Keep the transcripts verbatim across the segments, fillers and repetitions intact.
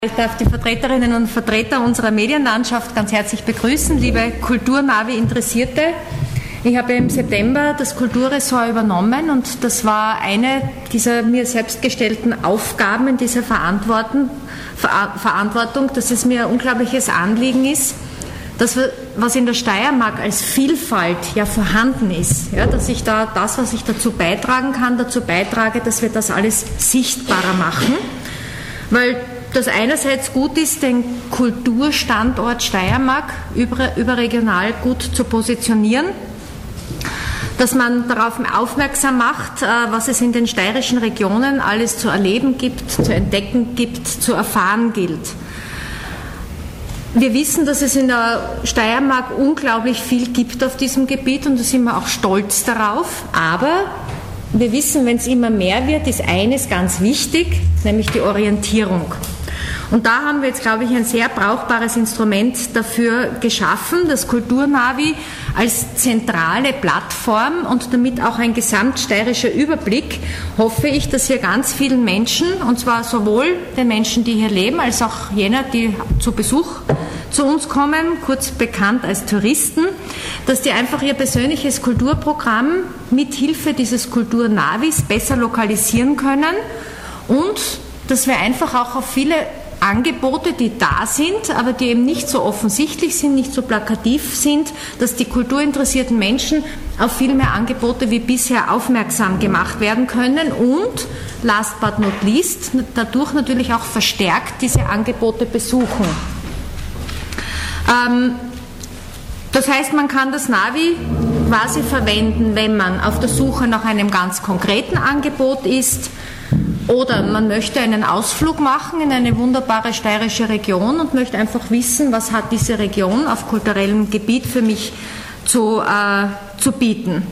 Ich darf die Vertreterinnen und Vertreter unserer Medienlandschaft ganz herzlich begrüßen, liebe Kulturnavi-Interessierte. Ich habe im September das Kulturressort übernommen und das war eine dieser mir selbst gestellten Aufgaben in dieser Verantwortung, dass es mir ein unglaubliches Anliegen ist, dass wir, was in der Steiermark als Vielfalt ja vorhanden ist, ja, dass ich da das, was ich dazu beitragen kann, dazu beitrage, dass wir das alles sichtbarer machen, weil das einerseits gut ist, den Kulturstandort Steiermark über, überregional gut zu positionieren, dass man darauf aufmerksam macht, was es in den steirischen Regionen alles zu erleben gibt, zu entdecken gibt, zu erfahren gilt. Wir wissen, dass es in der Steiermark unglaublich viel gibt auf diesem Gebiet und da sind wir auch stolz darauf, aber wir wissen, wenn es immer mehr wird, ist eines ganz wichtig, nämlich die Orientierung. Und da haben wir jetzt, glaube ich, ein sehr brauchbares Instrument dafür geschaffen, das Kulturnavi als zentrale Plattform und damit auch ein gesamtsteirischer Überblick, hoffe ich, dass wir ganz vielen Menschen, und zwar sowohl den Menschen, die hier leben, als auch jener, die zu Besuch zu uns kommen, kurz bekannt als Touristen, dass die einfach ihr persönliches Kulturprogramm mit Hilfe dieses Kulturnavis besser lokalisieren können und dass wir einfach auch auf viele Angebote, die da sind, aber die eben nicht so offensichtlich sind, nicht so plakativ sind, dass die kulturinteressierten Menschen auf viel mehr Angebote wie bisher aufmerksam gemacht werden können und, last but not least, dadurch natürlich auch verstärkt diese Angebote besuchen. Ähm, das heißt, man kann das Navi quasi verwenden, wenn man auf der Suche nach einem ganz konkreten Angebot ist, oder man möchte einen Ausflug machen in eine wunderbare steirische Region und möchte einfach wissen, was hat diese Region auf kulturellem Gebiet für mich zu, äh, zu bieten.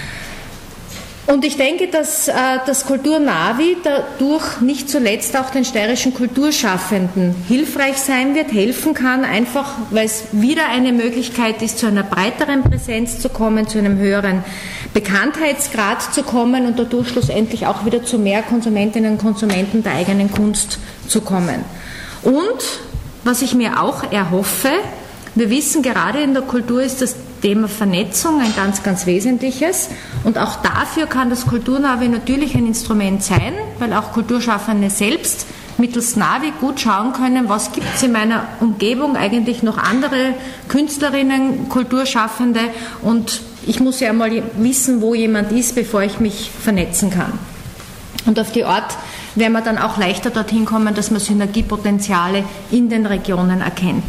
Und ich denke, dass äh, das Kulturnavi dadurch nicht zuletzt auch den steirischen Kulturschaffenden hilfreich sein wird, helfen kann, einfach weil es wieder eine Möglichkeit ist, zu einer breiteren Präsenz zu kommen, zu einem höheren Bekanntheitsgrad zu kommen und dadurch schlussendlich auch wieder zu mehr Konsumentinnen und Konsumenten der eigenen Kunst zu kommen. Und was ich mir auch erhoffe, wir wissen, gerade in der Kultur ist das Thema Vernetzung ein ganz, ganz wesentliches und auch dafür kann das Kulturnavi natürlich ein Instrument sein, weil auch Kulturschaffende selbst mittels Navi gut schauen können, was gibt es in meiner Umgebung eigentlich noch andere Künstlerinnen, Kulturschaffende und ich muss ja mal wissen, wo jemand ist, bevor ich mich vernetzen kann. Und auf die Art werden wir dann auch leichter dorthin kommen, dass man Synergiepotenziale in den Regionen erkennt.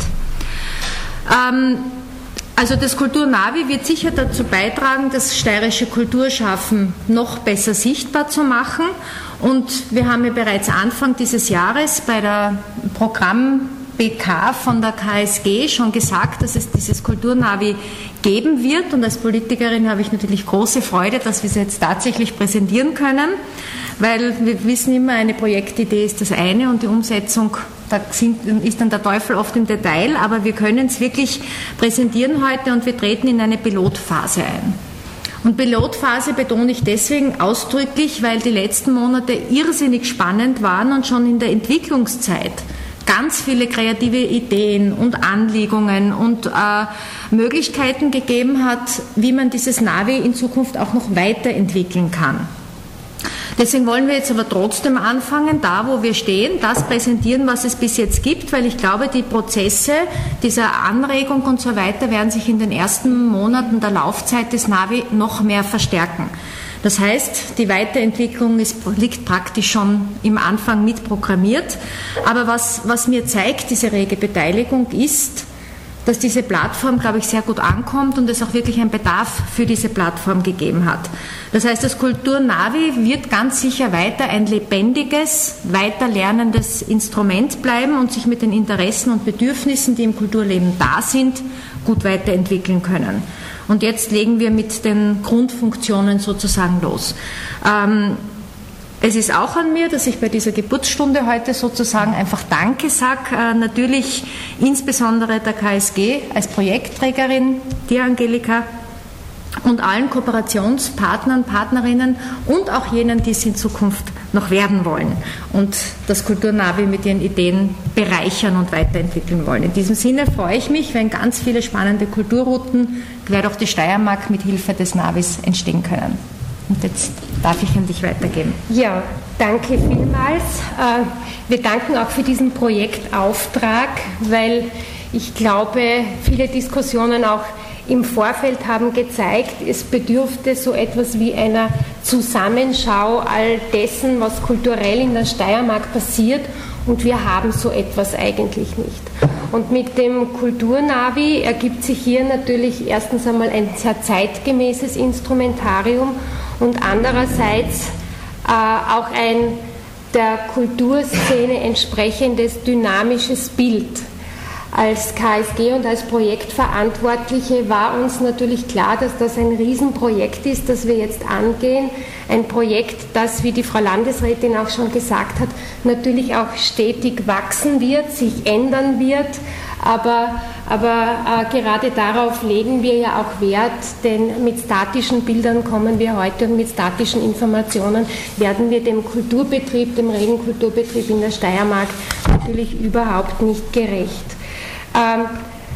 Ähm, Also das Kulturnavi wird sicher dazu beitragen, das steirische Kulturschaffen noch besser sichtbar zu machen. Und wir haben ja bereits Anfang dieses Jahres bei der Programm B K von der K S G schon gesagt, dass es dieses Kulturnavi geben wird. Und als Politikerin habe ich natürlich große Freude, dass wir es jetzt tatsächlich präsentieren können, weil wir wissen immer, eine Projektidee ist das eine und die Umsetzung, da sind, ist dann der Teufel oft im Detail, aber wir können es wirklich präsentieren heute und wir treten in eine Pilotphase ein. Und Pilotphase betone ich deswegen ausdrücklich, weil die letzten Monate irrsinnig spannend waren und schon in der Entwicklungszeit ganz viele kreative Ideen und Anlegungen und äh, Möglichkeiten gegeben hat, wie man dieses Navi in Zukunft auch noch weiterentwickeln kann. Deswegen wollen wir jetzt aber trotzdem anfangen, da wo wir stehen, das präsentieren, was es bis jetzt gibt, weil ich glaube, die Prozesse dieser Anregung und so weiter werden sich in den ersten Monaten der Laufzeit des Navi noch mehr verstärken. Das heißt, die Weiterentwicklung ist, liegt praktisch schon im Anfang mitprogrammiert. Aber was, was mir zeigt, diese rege Beteiligung, ist, dass diese Plattform, glaube ich, sehr gut ankommt und es auch wirklich einen Bedarf für diese Plattform gegeben hat. Das heißt, das Kulturnavi wird ganz sicher weiter ein lebendiges, weiterlernendes Instrument bleiben und sich mit den Interessen und Bedürfnissen, die im Kulturleben da sind, gut weiterentwickeln können. Und jetzt legen wir mit den Grundfunktionen sozusagen los. Ähm, Es ist auch an mir, dass ich bei dieser Geburtsstunde heute sozusagen einfach Danke sage. Äh, natürlich insbesondere der K S G als Projektträgerin, dir Angelika, und allen Kooperationspartnern, Partnerinnen und auch jenen, die es in Zukunft noch werden wollen und das Kulturnavi mit ihren Ideen bereichern und weiterentwickeln wollen. In diesem Sinne freue ich mich, wenn ganz viele spannende Kulturrouten quer durch die Steiermark mit Hilfe des Navis entstehen können. Und jetzt darf ich an dich weitergeben. Ja, danke vielmals. Wir danken auch für diesen Projektauftrag, weil ich glaube, viele Diskussionen auch im Vorfeld haben gezeigt, es bedürfte so etwas wie einer Zusammenschau all dessen, was kulturell in der Steiermark passiert, und wir haben so etwas eigentlich nicht. Und mit dem Kulturnavi ergibt sich hier natürlich erstens einmal ein sehr zeitgemäßes Instrumentarium und andererseits äh, auch ein der Kulturszene entsprechendes dynamisches Bild. Als K S G und als Projektverantwortliche war uns natürlich klar, dass das ein Riesenprojekt ist, das wir jetzt angehen. Ein Projekt, das, wie die Frau Landesrätin auch schon gesagt hat, natürlich auch stetig wachsen wird, sich ändern wird. Aber, aber äh, gerade darauf legen wir ja auch Wert, denn mit statischen Bildern kommen wir heute und mit statischen Informationen werden wir dem Kulturbetrieb, dem regen Kulturbetrieb in der Steiermark natürlich überhaupt nicht gerecht. Ähm,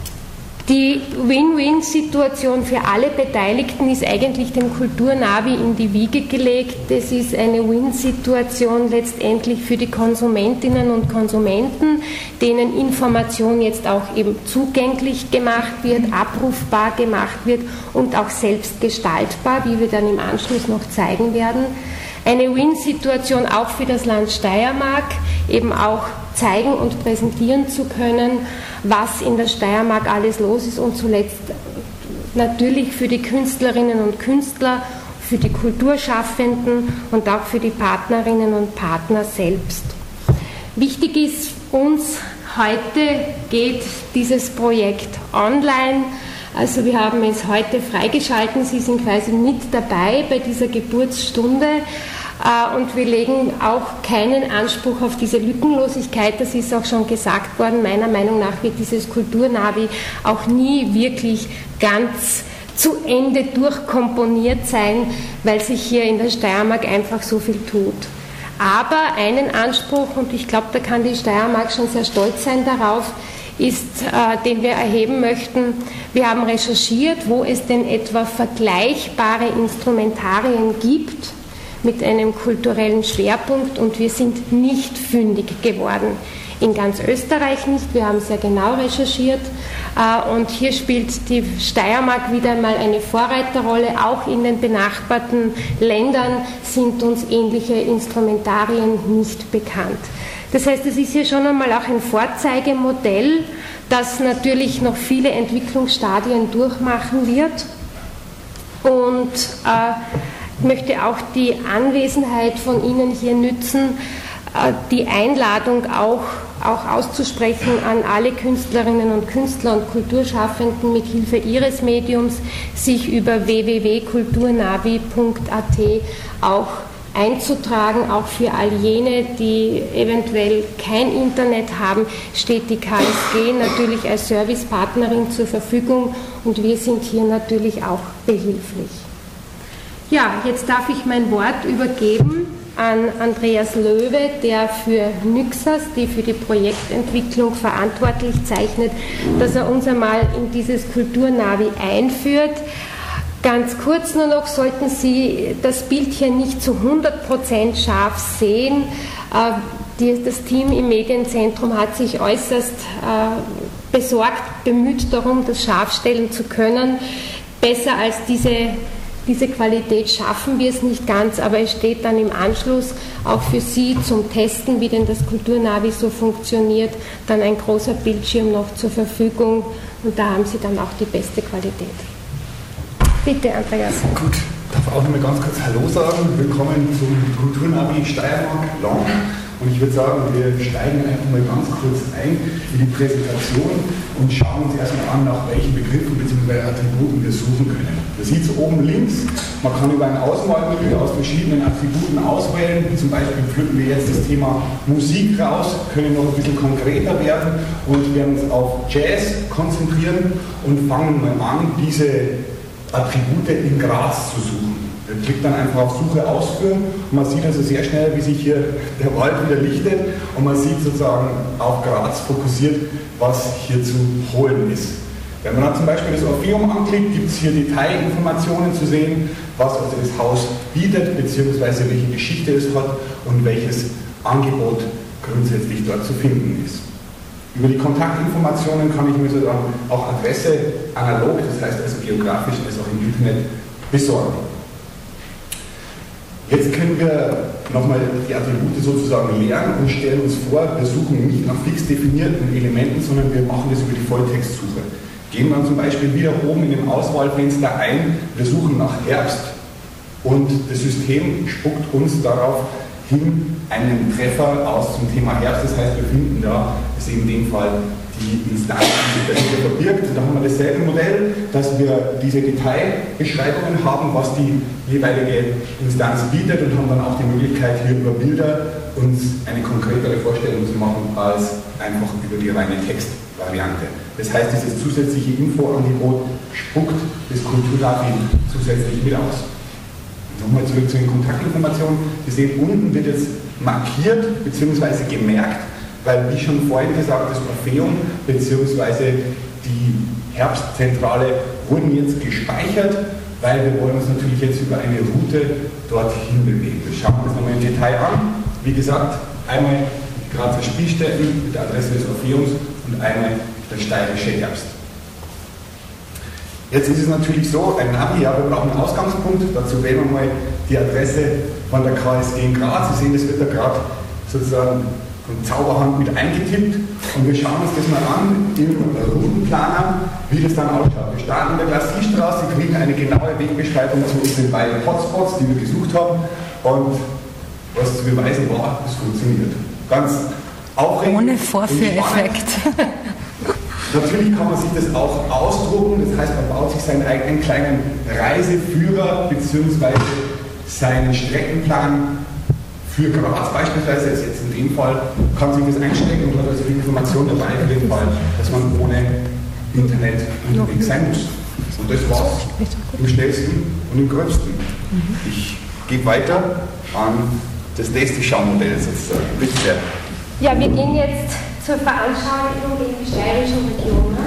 Die Win-Win-Situation für alle Beteiligten ist eigentlich dem Kulturnavi in die Wiege gelegt. Es ist eine Win-Situation letztendlich für die Konsumentinnen und Konsumenten, denen Information jetzt auch eben zugänglich gemacht wird, abrufbar gemacht wird und auch selbst gestaltbar, wie wir dann im Anschluss noch zeigen werden. Eine Win-Situation auch für das Land Steiermark, eben auch zeigen und präsentieren zu können, was in der Steiermark alles los ist und zuletzt natürlich für die Künstlerinnen und Künstler, für die Kulturschaffenden und auch für die Partnerinnen und Partner selbst. Wichtig ist uns, heute geht dieses Projekt online. Also wir haben es heute freigeschalten, Sie sind quasi mit dabei bei dieser Geburtsstunde und wir legen auch keinen Anspruch auf diese Lückenlosigkeit, das ist auch schon gesagt worden. Meiner Meinung nach wird dieses Kulturnavi auch nie wirklich ganz zu Ende durchkomponiert sein, weil sich hier in der Steiermark einfach so viel tut. Aber einen Anspruch, und ich glaube, da kann die Steiermark schon sehr stolz sein darauf, ist, äh, den wir erheben möchten. Wir haben recherchiert, wo es denn etwa vergleichbare Instrumentarien gibt mit einem kulturellen Schwerpunkt, und wir sind nicht fündig geworden. In ganz Österreich nicht, wir haben sehr genau recherchiert äh, und hier spielt die Steiermark wieder einmal eine Vorreiterrolle. Auch in den benachbarten Ländern sind uns ähnliche Instrumentarien nicht bekannt. Das heißt, es ist hier schon einmal auch ein Vorzeigemodell, das natürlich noch viele Entwicklungsstadien durchmachen wird. Und äh, ich möchte auch die Anwesenheit von Ihnen hier nützen, äh, die Einladung auch, auch auszusprechen an alle Künstlerinnen und Künstler und Kulturschaffenden mit Hilfe ihres Mediums, sich über w w w punkt kulturnavi punkt a t auch einzutragen. Auch für all jene, die eventuell kein Internet haben, steht die K S G natürlich als Servicepartnerin zur Verfügung und wir sind hier natürlich auch behilflich. Ja, jetzt darf ich mein Wort übergeben an Andreas Löwe, der für Nyxas, die für die Projektentwicklung verantwortlich zeichnet, dass er uns einmal in dieses Kulturnavi einführt. Ganz kurz nur noch, sollten Sie das Bild hier nicht zu hundert Prozent scharf sehen. Das Team im Medienzentrum hat sich äußerst besorgt bemüht darum, das scharf stellen zu können. Besser als diese, diese Qualität schaffen wir es nicht ganz, aber es steht dann im Anschluss auch für Sie zum Testen, wie denn das Kulturnavi so funktioniert, dann ein großer Bildschirm noch zur Verfügung und da haben Sie dann auch die beste Qualität. Bitte, Andreas. Gut, ich darf auch noch mal ganz kurz Hallo sagen. Willkommen zum Kulturnavi Steiermark Long. Und ich würde sagen, wir steigen einfach mal ganz kurz ein in die Präsentation und schauen uns erstmal an, nach welchen Begriffen bzw. Attributen wir suchen können. Das sieht so oben links. Man kann über ein Auswahlmenü aus verschiedenen Attributen auswählen. Zum Beispiel pflücken wir jetzt das Thema Musik raus, können noch ein bisschen konkreter werden und werden uns auf Jazz konzentrieren und fangen mal an, diese Attribute in Graz zu suchen. Er klickt dann einfach auf Suche ausführen und man sieht also sehr schnell, wie sich hier der Wald wieder lichtet und man sieht sozusagen auf Graz fokussiert, was hier zu holen ist. Wenn man dann zum Beispiel das Orpheum anklickt, gibt es hier Detailinformationen zu sehen, was also das Haus bietet, beziehungsweise welche Geschichte es hat und welches Angebot grundsätzlich dort zu finden ist. Über die Kontaktinformationen kann ich mir sozusagen auch Adresse analog, das heißt also geografisch, als auch im Internet besorgen. Jetzt können wir nochmal die Attribute sozusagen lernen und stellen uns vor, wir suchen nicht nach fix definierten Elementen, sondern wir machen das über die Volltextsuche. Gehen wir zum Beispiel wieder oben in dem Auswahlfenster ein, wir suchen nach Herbst und das System spuckt uns darauf hin einen Treffer aus zum Thema Herbst, das heißt wir finden da, das ist in dem Fall die Instanz, die dahinter verbirgt. Da haben wir dasselbe Modell, dass wir diese Detailbeschreibungen haben, was die jeweilige Instanz bietet und haben dann auch die Möglichkeit, hier über Bilder uns eine konkretere Vorstellung zu machen, als einfach über die reine Textvariante. Das heißt, dieses zusätzliche Infoangebot spuckt das Kulturnavi zusätzlich mit aus. Nochmal zurück zu den Kontaktinformationen. Sie sehen, unten wird jetzt markiert bzw. gemerkt, weil, wie schon vorhin gesagt, das Orpheum bzw. die Herbstzentrale wurden jetzt gespeichert, weil wir wollen uns natürlich jetzt über eine Route dorthin bewegen. Wir schauen uns nochmal im Detail an. Wie gesagt, einmal die Grazer Spielstätten mit der Adresse des Orpheums und einmal der steirische Herbst. Jetzt ist es natürlich so, ein Navi, ja, wir brauchen einen Ausgangspunkt, dazu wählen wir mal die Adresse von der K S G in Graz. Sie sehen, das wird da gerade sozusagen von Zauberhand mit eingetippt und wir schauen uns das mal an im Routenplaner, wie das dann ausschaut. Wir starten in der Glassierstraße, kriegen eine genaue Wegbeschreibung zu unseren beiden Hotspots, die wir gesucht haben und was zu beweisen war, es funktioniert. Ganz aufregend. Ohne Vorführeffekt. Natürlich kann man sich das auch ausdrucken, das heißt, man baut sich seinen eigenen kleinen Reiseführer bzw. seinen Streckenplan für Graz beispielsweise, ist jetzt in dem Fall, kann sich das einstecken und hat also die Information dabei für den Fall, dass man ohne Internet unterwegs sein muss. Und das war's im schnellsten und im größten. Ich gebe weiter an das nächste Schaumodell sozusagen. Bitte sehr. Ja, wir gehen jetzt zur Veranschaulichung in die steirischen Regionen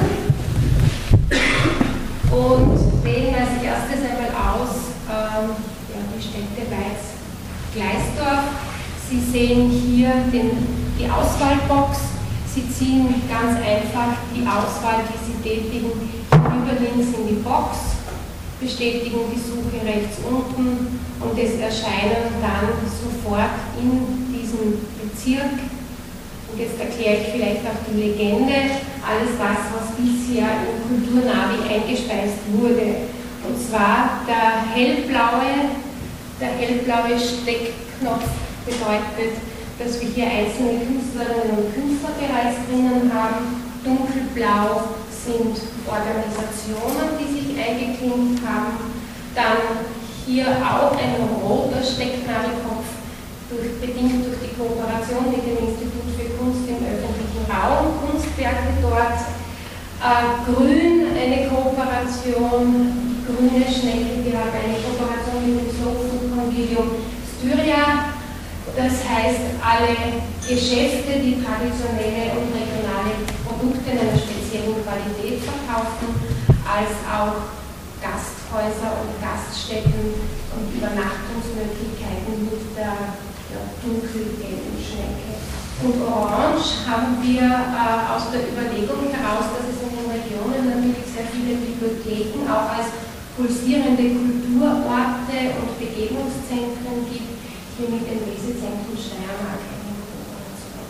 und wählen als erstes einmal aus ähm, ja, die Städte Weiz, Gleisdorf. Sie sehen hier den, die Auswahlbox. Sie ziehen ganz einfach die Auswahl, die Sie tätigen, über links in die Box, bestätigen die Suche rechts unten und es erscheinen dann sofort in diesem Bezirk. Und jetzt erkläre ich vielleicht auch die Legende, alles das, was bisher im Kulturnavi eingespeist wurde. Und zwar der hellblaue, der hellblaue Steckknopf bedeutet, dass wir hier einzelne Künstlerinnen und Künstler bereits drinnen haben. Dunkelblau sind Organisationen, die sich eingeklinkt haben. Dann hier auch ein roter Stecknadelkopf, durch, bedingt durch die Kooperation mit dem Institut für Kunst im öffentlichen Raum, Kunstwerke dort. Äh, grün, eine Kooperation, grüne Schnecke, wir haben eine Kooperation mit dem Slow Food Convivium Styria. Das heißt, alle Geschäfte, die traditionelle und regionale Produkte in einer speziellen Qualität verkaufen, als auch Gasthäuser und Gaststätten und Übernachtungsmöglichkeiten mit der ja, dunkelgelben Schnecke. Und orange haben wir äh, aus der Überlegung heraus, dass es in den Regionen natürlich sehr viele Bibliotheken auch als pulsierende Kulturorte und Begegnungszentren gibt, hier mit dem Lesezentrum Steiermark eine Kooperation.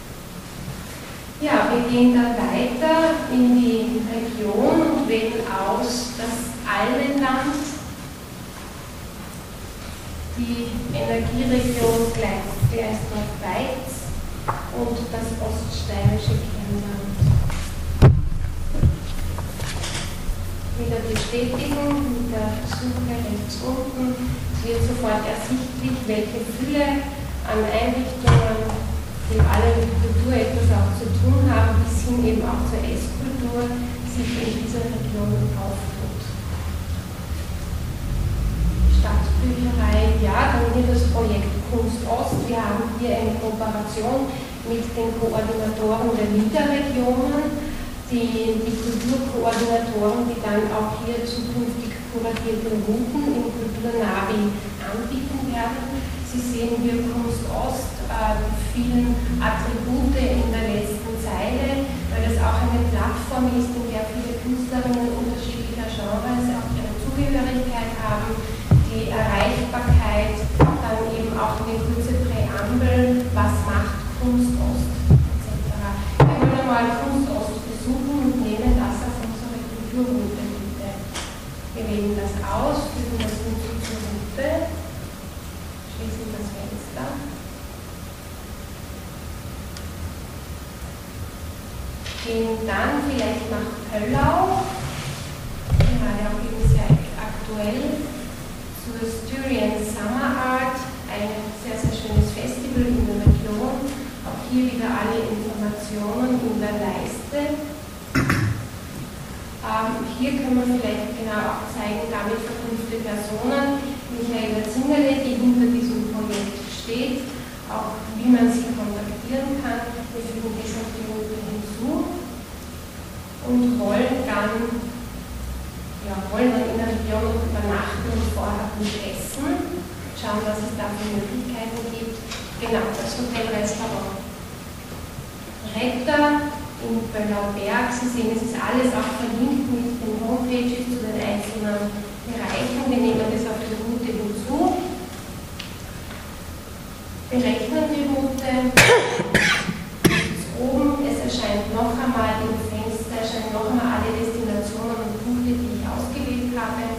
Ja, wir gehen dann weiter in die Region und wählen aus das Almenland, die Energieregion Gleisdorf-Weiz und das oststeirische Kernland. Wieder bestätigen mit der Suche rechts unten. Es wird sofort ersichtlich, welche Fülle an Einrichtungen, die alle mit Kultur etwas auch zu tun haben, bis hin eben auch zur Esskultur, sich in dieser Region auftut. Glasbücherei, ja, dann hier das Projekt Kunst Ost. Wir haben hier eine Kooperation mit den Koordinatoren der Niederregionen, die, die Kulturkoordinatoren, die dann auch hier zukünftig kuratierte Routen im Kulturnavi anbieten werden. Sie sehen hier Kunst Ost, äh, die vielen Attribute in der letzten Zeile, weil das auch eine Plattform ist, in der viele Künstlerinnen unterschiedlicher Genres auch ihre Zugehörigkeit haben, die Erreichbarkeit, dann eben auch eine kurze Präambel, was macht Kunst Ost, et cetera. Wir wollen einmal Kunst Ost besuchen und nehmen das auf unsere Kulturroute bitte. Wir wählen das aus, fügen das hinzu zur Route, schließen das Fenster. Gehen dann vielleicht nach Pöllau, gerade auch eben sehr aktuell, zur Styrian Summer Art, ein sehr, sehr schönes Festival in der Region. Auch hier wieder alle Informationen in der Leiste. Ähm, hier können wir vielleicht genau auch zeigen, damit verknüpfte Personen, Michaela Zingerle, die hinter diesem Projekt steht, auch wie man sie kontaktieren kann. Wir fügen die schon die Route hinzu und wollen dann, ja, wollen dann in der Region übernachten und vorher gut essen, schauen, was es da für Möglichkeiten gibt. Genau, das Hotel-Restaurant Retter in Pöllau-Berg. Sie sehen, es ist alles auch verlinkt mit den Homepages zu den einzelnen Bereichen. Wir nehmen das auf die Route hinzu, berechnen die Route. Oben, es erscheint noch einmal im Fenster, erscheinen noch einmal alle Destinationen und Punkte, die ich ausgewählt habe.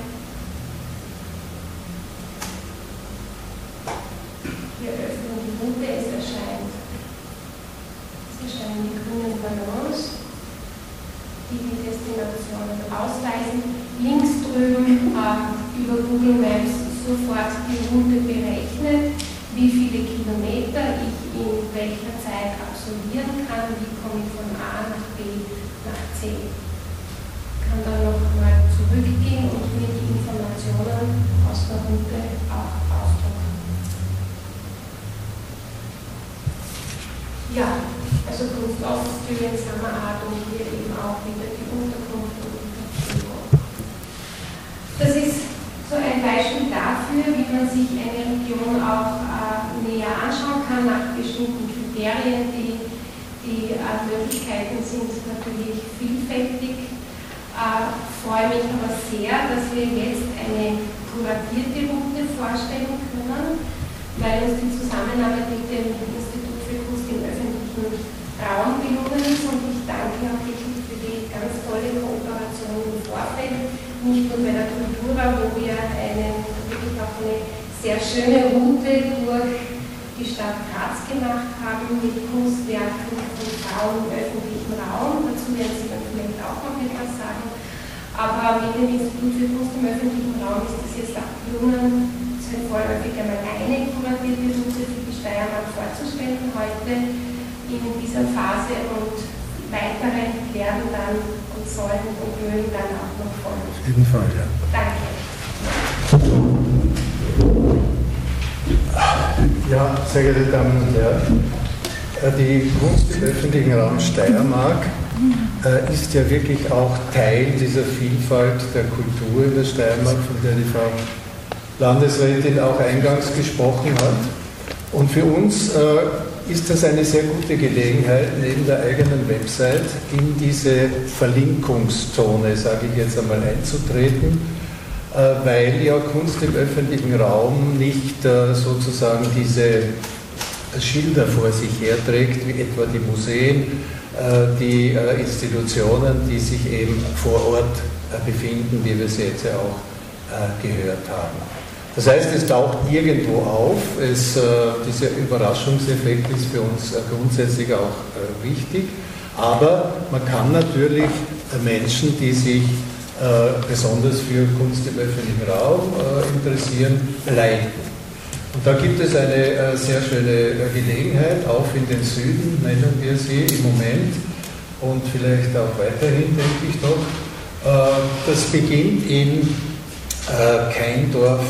Wir öffnen die Route, es erscheint, es erscheinen die grünen Ballons, die die Destinationen ausweisen. Links drüben äh, über Google Maps sofort die Route berechnet, wie viele Kilometer ich in welcher Zeit absolvieren kann, wie komme ich von A nach B nach C. Ich kann dann nochmal zurückgehen und mir die Informationen aus der Route auch ausdrucken. Ja, also Kunst Ost, Styrian Summer Art und hier eben auch wieder die Unterkunft und die Verpflegung. Das ist so ein Beispiel dafür, wie man sich eine Region auch äh, näher anschauen kann nach bestimmten Kriterien. Die, die äh, Möglichkeiten sind natürlich vielfältig. Äh, freue mich aber sehr, dass wir jetzt eine kuratierte Route vorstellen können, weil uns die Zusammenarbeit mit dem Institut für Kunst im öffentlichen Raum gelungen ist, und ich danke auch wirklich für die ganz tolle Kooperation im Vorfeld, nicht nur bei der Kultura, wo wir eine, wirklich auch eine sehr schöne Route durch die Stadt Graz gemacht haben mit Kunstwerken von Frauen im öffentlichen Raum. Dazu werden Sie dann vielleicht auch noch etwas sagen. Aber mit dem Institut für Kunst im öffentlichen Raum ist es jetzt auch gelungen, so vorläufig einmal eine kuratierte Route für die Steiermark vorzustellen heute in dieser Phase, und weitere werden dann und sollen und mögen dann auch noch folgen. Auf jeden Fall, ja. Danke. Ja, sehr geehrte Damen und Herren, die Kunst im öffentlichen Raum Steiermark äh, ist ja wirklich auch Teil dieser Vielfalt der Kultur in der Steiermark, von der die Frau Landesrätin auch eingangs gesprochen hat. Und für uns äh, ist das eine sehr gute Gelegenheit, neben der eigenen Website in diese Verlinkungszone, sage ich jetzt einmal, einzutreten, äh, weil ja Kunst im öffentlichen Raum nicht äh, sozusagen diese Schilder vor sich herträgt, wie etwa die Museen, äh, die äh, Institutionen, die sich eben vor Ort äh, befinden, wie wir sie jetzt ja auch äh, gehört haben. Das heißt, es taucht irgendwo auf, es, äh, dieser Überraschungseffekt ist für uns äh, grundsätzlich auch äh, wichtig, aber man kann natürlich äh, Menschen, die sich äh, besonders für Kunst im öffentlichen Raum äh, interessieren, leiten. Und da gibt es eine äh, sehr schöne äh, Gelegenheit, auf in den Süden nennen wir sie im Moment und vielleicht auch weiterhin, denke ich doch. Äh, das beginnt in äh, Keindorf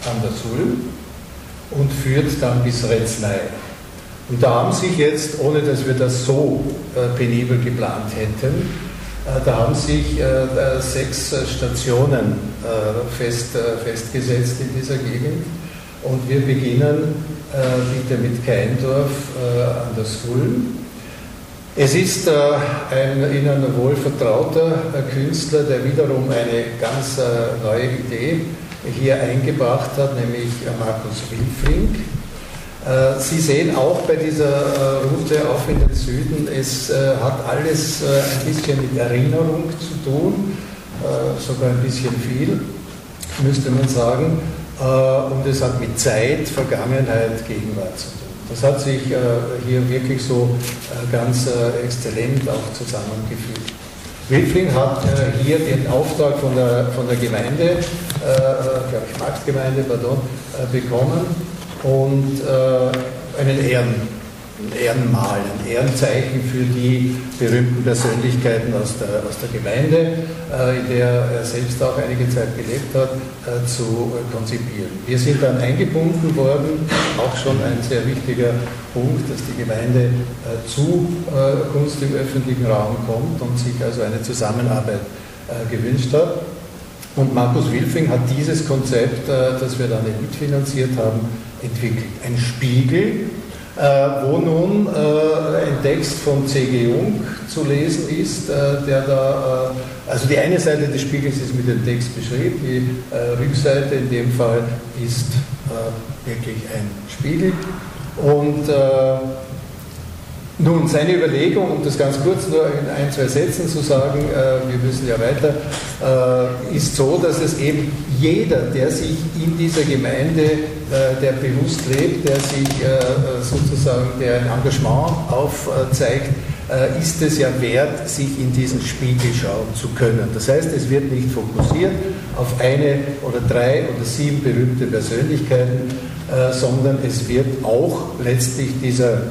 an der Sulm und führt dann bis Retzlay. Und da haben sich jetzt, ohne dass wir das so äh, penibel geplant hätten, äh, da haben sich äh, sechs Stationen äh, fest, äh, festgesetzt in dieser Gegend. Und wir beginnen äh, bitte mit Keindorf äh, an der Sulm. Es ist äh, ein Ihnen wohl vertrauter äh, Künstler, der wiederum eine ganz äh, neue Idee hier eingebracht hat, nämlich äh, Markus Wilfling. Äh, Sie sehen auch bei dieser äh, Route auf in den Süden, es äh, hat alles äh, ein bisschen mit Erinnerung zu tun, äh, sogar ein bisschen viel, müsste man sagen. Und es hat mit Zeit, Vergangenheit, Gegenwart zu tun. Das hat sich hier wirklich so ganz exzellent auch zusammengefügt. Wilfling hat hier den Auftrag von der, von der Gemeinde, glaube ich Marktgemeinde, pardon, bekommen und einen Ehren, ein Ehrenmal, ein Ehrenzeichen für die berühmten Persönlichkeiten aus der, aus der Gemeinde, äh, in der er selbst auch einige Zeit gelebt hat, äh, zu äh, konzipieren. Wir sind dann eingebunden worden, auch schon ein sehr wichtiger Punkt, dass die Gemeinde äh, zu äh, Kunst im öffentlichen Raum kommt und sich also eine Zusammenarbeit äh, gewünscht hat. Und Markus Wilfling hat dieses Konzept, äh, das wir dann mitfinanziert haben, entwickelt. Ein Spiegel, Äh, wo nun äh, ein Text von C G Jung zu lesen ist, äh, der da, äh, also die eine Seite des Spiegels ist mit dem Text beschrieben, die äh, Rückseite in dem Fall ist äh, wirklich ein Spiegel. Und äh, nun, seine Überlegung, um das ganz kurz nur in ein, zwei Sätzen zu sagen, äh, wir müssen ja weiter, äh, ist so, dass es eben jeder, der sich in dieser Gemeinde, äh, der bewusst lebt, der sich äh, sozusagen, der ein Engagement aufzeigt, äh, ist es ja wert, sich in diesen Spiegel schauen zu können. Das heißt, es wird nicht fokussiert auf eine oder drei oder sieben berühmte Persönlichkeiten, äh, sondern es wird auch letztlich dieser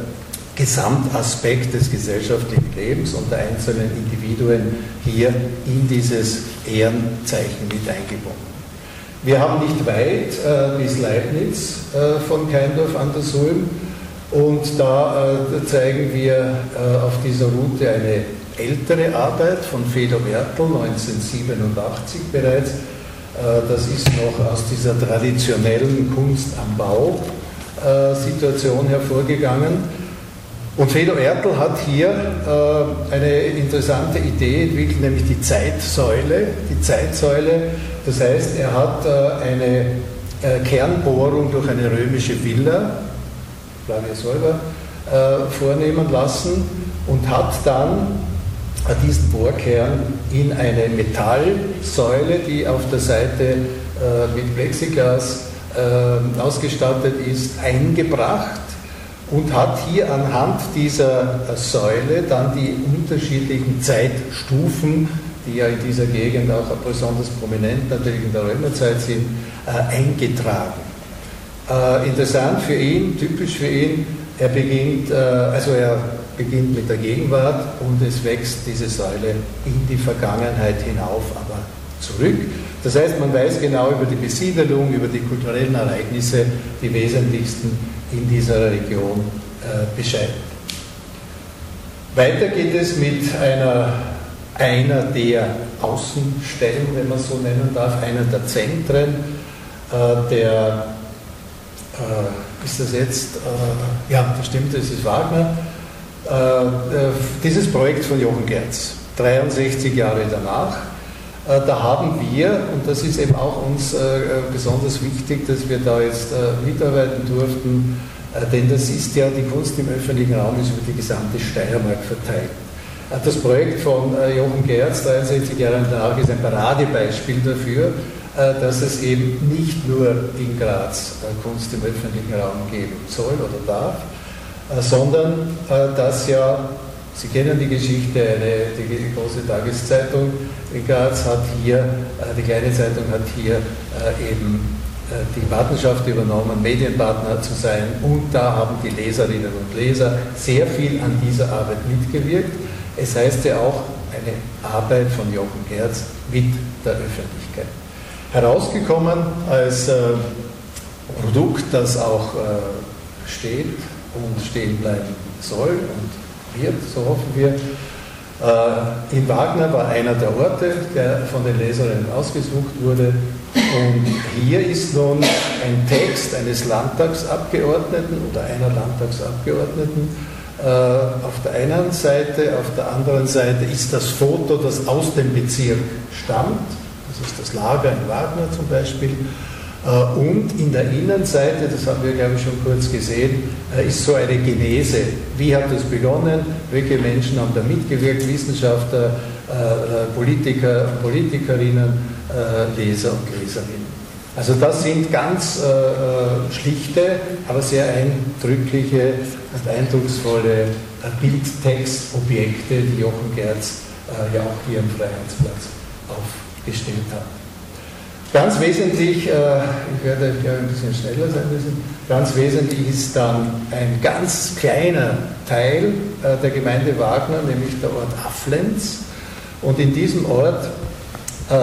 Gesamtaspekt des gesellschaftlichen Lebens und der einzelnen Individuen hier in dieses Ehrenzeichen mit eingebunden. Wir haben nicht weit äh, bis Leibniz äh, von Keindorf an der Sulm und da äh, zeigen wir äh, auf dieser Route eine ältere Arbeit von Fedor Wertl, neunzehnhundertsiebenundachtzig bereits. Äh, das ist noch aus dieser traditionellen Kunst am Bau äh, Situation hervorgegangen. Und Fedor Wertl hat hier äh, eine interessante Idee entwickelt, nämlich die Zeitsäule. Die Zeitsäule, das heißt, er hat äh, eine äh, Kernbohrung durch eine römische Villa, Flavia Solver, äh, vornehmen lassen und hat dann äh, diesen Bohrkern in eine Metallsäule, die auf der Seite äh, mit Plexiglas äh, ausgestattet ist, eingebracht. Und hat hier anhand dieser Säule dann die unterschiedlichen Zeitstufen, die ja in dieser Gegend auch besonders prominent natürlich in der Römerzeit sind, äh, eingetragen. Äh, interessant für ihn, typisch für ihn, er beginnt, äh, also er beginnt mit der Gegenwart und es wächst diese Säule in die Vergangenheit hinauf, aber zurück. Das heißt, man weiß genau über die Besiedelung, über die kulturellen Ereignisse, die wesentlichsten in dieser Region äh, Bescheid. Weiter geht es mit einer, einer der Außenstellen, wenn man so nennen darf, einer der Zentren äh, der, äh, ist das jetzt, äh, ja, das stimmt, das ist Wagner, äh, äh, dieses Projekt von Jochen Gerz, dreiundsechzig Jahre danach. Da haben wir, und das ist eben auch uns äh, besonders wichtig, dass wir da jetzt äh, mitarbeiten durften, äh, denn das ist ja, die Kunst im öffentlichen Raum ist über die gesamte Steiermark verteilt. Äh, das Projekt von äh, Jochen Gerz, dreiundsechzig Jahre danach, ist ein Paradebeispiel dafür, äh, dass es eben nicht nur in Graz äh, Kunst im öffentlichen Raum geben soll oder darf, äh, sondern äh, dass ja, Sie kennen die Geschichte, eine, die große Tageszeitung in Graz hat hier, die kleine Zeitung hat hier eben die Patenschaft übernommen, Medienpartner zu sein, und da haben die Leserinnen und Leser sehr viel an dieser Arbeit mitgewirkt. Es heißt ja auch eine Arbeit von Jochen Gerz mit der Öffentlichkeit. Herausgekommen als Produkt, das auch äh, steht und stehen bleiben soll und wird, so hoffen wir. Äh, in Wagner war einer der Orte, der von den Leserinnen ausgesucht wurde. Und hier ist nun ein Text eines Landtagsabgeordneten oder einer Landtagsabgeordneten äh, auf der einen Seite, auf der anderen Seite ist das Foto, das aus dem Bezirk stammt. Das ist das Lager in Wagner zum Beispiel. Und in der Innenseite, das haben wir glaube ich schon kurz gesehen, ist so eine Genese. Wie hat das begonnen? Welche Menschen haben da mitgewirkt? Wissenschaftler, Politiker, Politikerinnen, Leser und Leserinnen. Also das sind ganz schlichte, aber sehr eindrückliche und eindrucksvolle Bildtextobjekte, die Jochen Gerz ja auch hier am Freiheitsplatz aufgestellt hat. Ganz wesentlich, äh, ich werde ja ein bisschen schneller sein müssen, ganz wesentlich ist dann ein ganz kleiner Teil äh, der Gemeinde Wagner, nämlich der Ort Aflenz. Und in diesem Ort äh,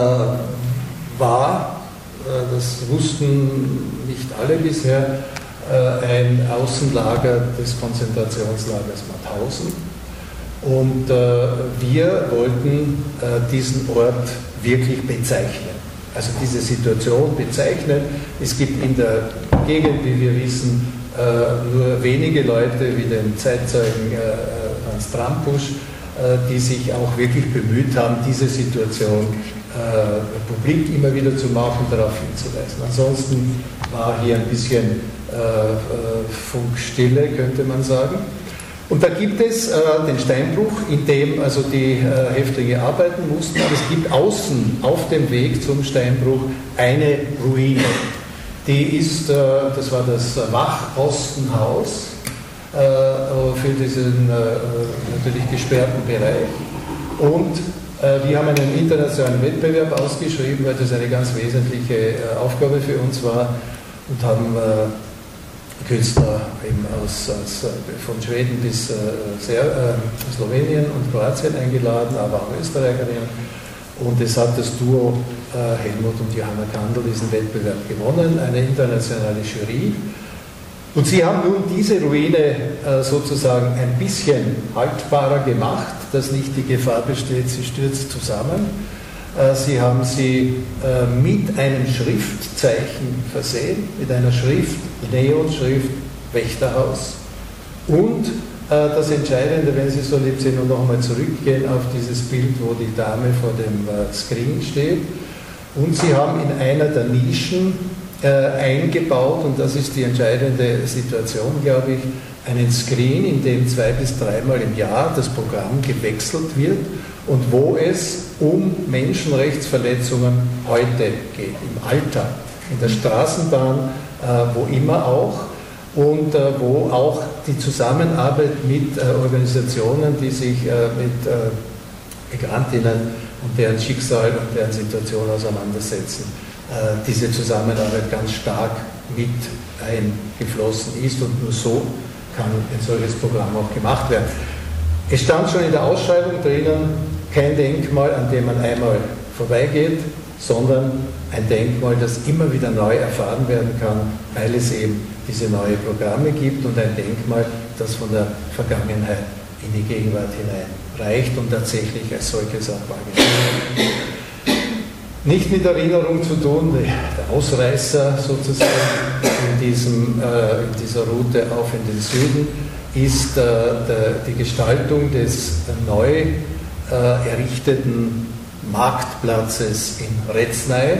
war, äh, das wussten nicht alle bisher, äh, ein Außenlager des Konzentrationslagers Mauthausen. Und äh, wir wollten äh, diesen Ort wirklich bezeichnen. Also diese Situation bezeichnen. Es gibt in der Gegend, wie wir wissen, nur wenige Leute wie den Zeitzeugen Hans Trampusch, die sich auch wirklich bemüht haben, diese Situation publik immer wieder zu machen, darauf hinzuweisen. Ansonsten war hier ein bisschen Funkstille, könnte man sagen. Und da gibt es äh, den Steinbruch, in dem also die äh, Häftlinge arbeiten mussten, aber es gibt außen auf dem Weg zum Steinbruch eine Ruine. Die ist, äh, das war das Wachpostenhaus äh, für diesen äh, natürlich gesperrten Bereich. Und äh, wir haben einen internationalen Wettbewerb ausgeschrieben, weil das eine ganz wesentliche äh, Aufgabe für uns war und haben äh, Künstler eben aus, aus, von Schweden bis äh, sehr, äh, Slowenien und Kroatien eingeladen, aber auch Österreicherinnen. Und es hat das Duo äh, Helmut und Johanna Kandel diesen Wettbewerb gewonnen, eine internationale Jury. Und sie haben nun diese Ruine äh, sozusagen ein bisschen haltbarer gemacht, dass nicht die Gefahr besteht, sie stürzt zusammen. Sie haben sie äh, mit einem Schriftzeichen versehen, mit einer Schrift, Neonschrift, Wächterhaus. Und äh, das Entscheidende, wenn Sie so lieb sind und nochmal zurückgehen auf dieses Bild, wo die Dame vor dem äh, Screen steht. Und Sie haben in einer der Nischen äh, eingebaut, und das ist die entscheidende Situation, glaube ich, einen Screen, in dem zwei bis dreimal im Jahr das Programm gewechselt wird und wo es um Menschenrechtsverletzungen heute geht, im Alltag, in der Straßenbahn, äh, wo immer auch, und äh, wo auch die Zusammenarbeit mit äh, Organisationen, die sich äh, mit äh, Migrantinnen und deren Schicksal und deren Situation auseinandersetzen, äh, diese Zusammenarbeit ganz stark mit eingeflossen ist, und nur so kann ein solches Programm auch gemacht werden. Es stand schon in der Ausschreibung drinnen, kein Denkmal, an dem man einmal vorbeigeht, sondern ein Denkmal, das immer wieder neu erfahren werden kann, weil es eben diese neuen Programme gibt, und ein Denkmal, das von der Vergangenheit in die Gegenwart hinein reicht und tatsächlich als solches auch wahrgenommen wird. Nicht mit Erinnerung zu tun, der Ausreißer sozusagen in, diesem, äh, in dieser Route auf in den Süden ist äh, der, die Gestaltung des neu äh, errichteten Marktplatzes in Retznay,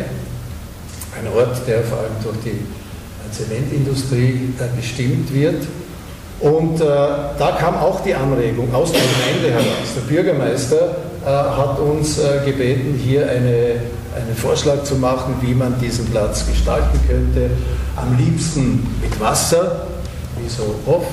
ein Ort, der vor allem durch die Zementindustrie äh, bestimmt wird. Und äh, da kam auch die Anregung aus der Gemeinde heraus. Der Bürgermeister äh, hat uns äh, gebeten, hier eine, einen Vorschlag zu machen, wie man diesen Platz gestalten könnte. Am liebsten mit Wasser, wie so oft.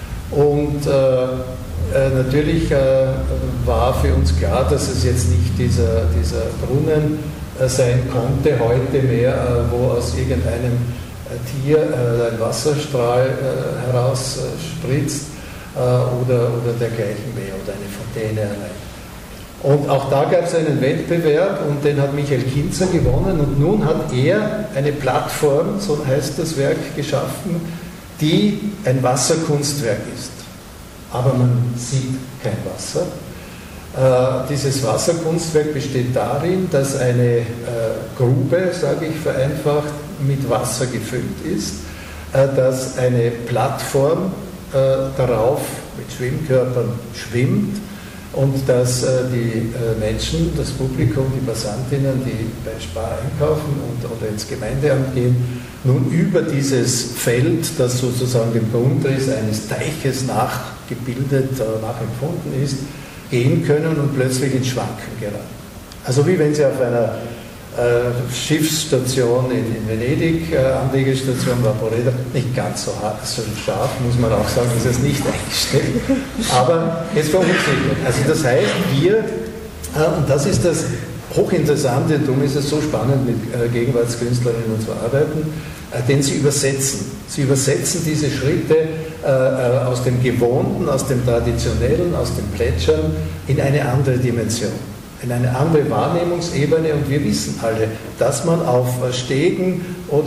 Und äh, äh, natürlich äh, war für uns klar, dass es jetzt nicht dieser, dieser Brunnen äh, sein konnte, heute mehr, äh, wo aus irgendeinem Tier äh, ein Wasserstrahl äh, herausspritzt äh, oder, oder dergleichen mehr oder eine Fontäne allein. Und auch da gab es einen Wettbewerb und den hat Michael Kinzer gewonnen und nun hat er eine Plattform, so heißt das Werk, geschaffen, die ein Wasserkunstwerk ist. Aber man sieht kein Wasser. Äh, dieses Wasserkunstwerk besteht darin, dass eine äh, Grube, sage ich vereinfacht, mit Wasser gefüllt ist, äh, dass eine Plattform äh, darauf mit Schwimmkörpern schwimmt, und dass äh, die äh, Menschen, das Publikum, die Passantinnen, die bei Spar einkaufen und, oder ins Gemeindeamt gehen, nun über dieses Feld, das sozusagen dem Grundriss eines Teiches nachgebildet, äh, nachempfunden ist, gehen können und plötzlich ins Schwanken geraten. Also wie wenn sie auf einer äh, Schiffsstation in, in Venedig, äh, Anlegestation Vaporeda, nicht ganz so hart, so scharf, muss man auch sagen, ist es nicht eingestellt, aber es verunsichert. Also das heißt, wir, äh, und das ist das Hochinteressante, darum ist es so spannend, mit äh, Gegenwartskünstlerinnen zu arbeiten, äh, denn sie übersetzen. Sie übersetzen diese Schritte äh, äh, aus dem Gewohnten, aus dem Traditionellen, aus dem Plätschern in eine andere Dimension, in eine andere Wahrnehmungsebene, und wir wissen alle, dass man auf Stegen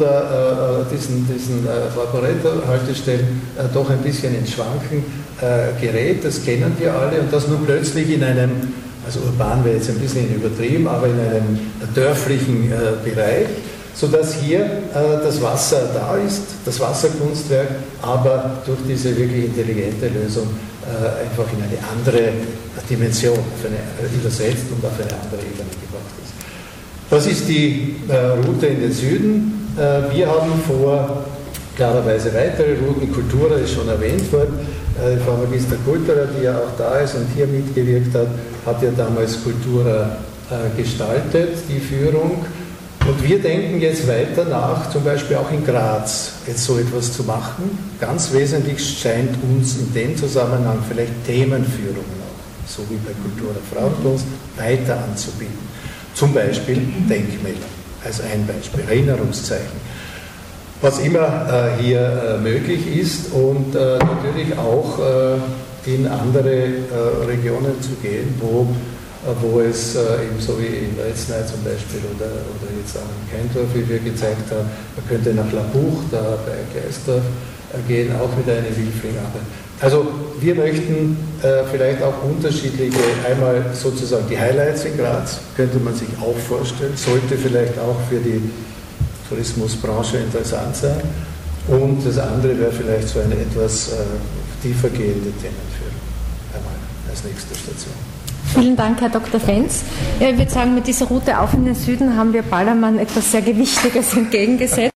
oder äh, diesen, diesen äh, Vaporetto-Haltestellen äh, doch ein bisschen ins Schwanken äh, gerät, das kennen wir alle, und das nun plötzlich in einem, also urban wäre jetzt ein bisschen übertrieben, aber in einem dörflichen äh, Bereich, sodass hier äh, das Wasser da ist, das Wasserkunstwerk, aber durch diese wirklich intelligente Lösung äh, einfach in eine andere Dimension auf eine, äh, übersetzt und auf eine andere Ebene gebracht ist. Das ist die äh, Route in den Süden. Äh, wir haben vor, klarerweise weitere Routen. Kultura ist schon erwähnt worden. Äh, die Frau Magister Kultura, die ja auch da ist und hier mitgewirkt hat, hat ja damals Kultura äh, gestaltet, die Führung. Und wir denken jetzt weiter nach, zum Beispiel auch in Graz, jetzt so etwas zu machen. Ganz wesentlich scheint uns in dem Zusammenhang vielleicht Themenführungen auch, so wie bei Kultura Frauenkunst, weiter anzubieten. Zum Beispiel Denkmäler, als ein Beispiel, Erinnerungszeichen. Was immer äh, hier äh, möglich ist, und äh, natürlich auch äh, in andere äh, Regionen zu gehen, wo wo es äh, eben so wie in Reznay zum Beispiel oder, oder jetzt auch in Keindorf, wie wir gezeigt haben, man könnte nach Labuch, da bei Gleisdorf äh, gehen, auch mit einer Wilfling arbeiten. Also wir möchten äh, vielleicht auch unterschiedliche, einmal sozusagen die Highlights in Graz, könnte man sich auch vorstellen, sollte vielleicht auch für die Tourismusbranche interessant sein, und das andere wäre vielleicht so eine etwas äh, tiefergehende Themenführung, einmal als nächste Station. Vielen Dank, Herr Doktor Fenz. Ja, ich würde sagen, mit dieser Route auf in den Süden haben wir Ballermann etwas sehr Gewichtiges entgegengesetzt.